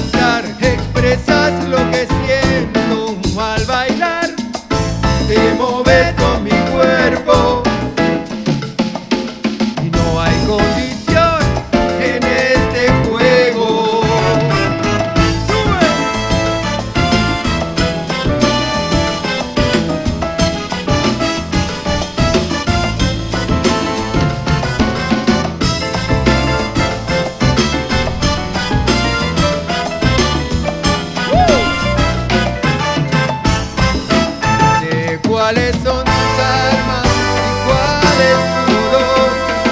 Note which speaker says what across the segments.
Speaker 1: danzar expresas lo que siento al bailar, te mueves con mi cuerpo y no hay condición en este juego. ¡Sube! ¿Cuáles son tus armas y cuál es tu dolor?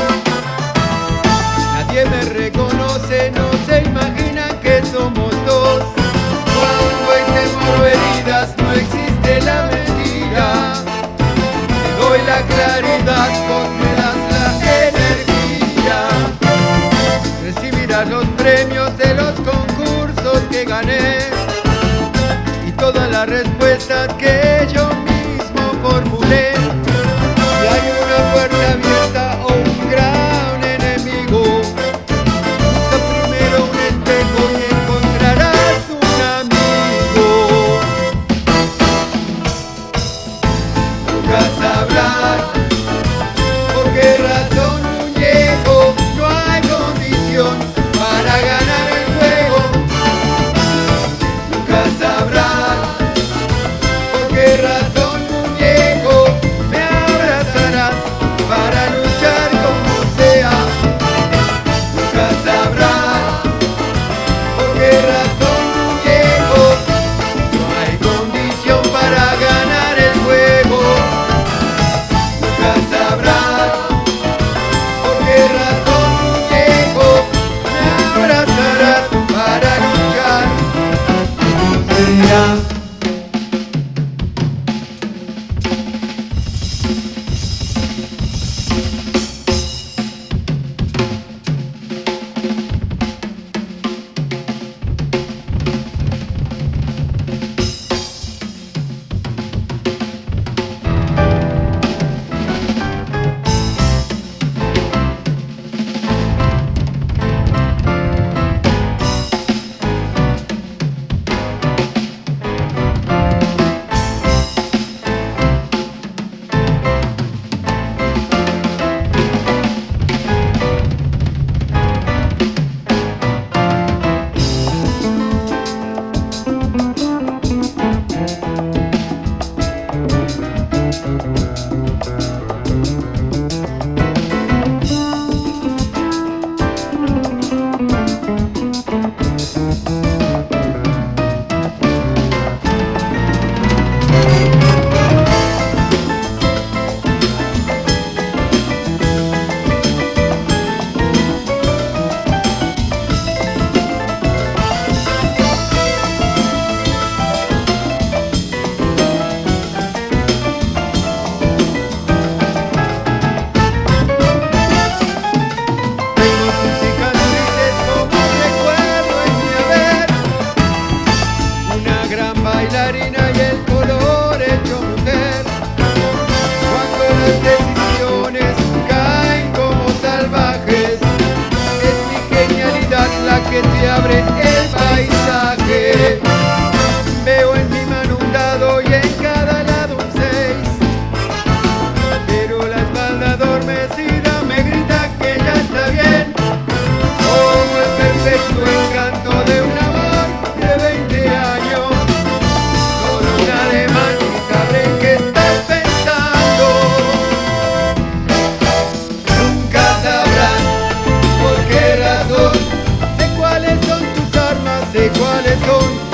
Speaker 1: Nadie me reconoce, no se imaginan que somos dos. Cuando hay temor o heridas no existe la mentira. Te doy la claridad, vos me das la energía. Recibirás los premios de los concursos que gané y todas las respuestas que yo formulé. Si hay una puerta abierta o un gran enemigo, busca primero un espejo y encontrarás un amigo. Nunca sabrás por qué razón, muñeco, no hay condición para ganar el juego. Nunca sabrás por qué razón para luchar como sea. Nunca sabrás por qué razón, muñeco, no hay condición para ganar el juego. Nunca sabrás por qué razón, muñeco, me abrazarás para luchar como sea. Bailarina y el color hecho mujer. Cuando las decisiones caen como salvajes, es mi genialidad la que te abre el paisaje. Veo en mi mano un dado y en cada lado un 6, pero la espalda adormecida me grita que ya está bien. Como el perfecto encanto de un amor de 20 años. ¿Cuáles son?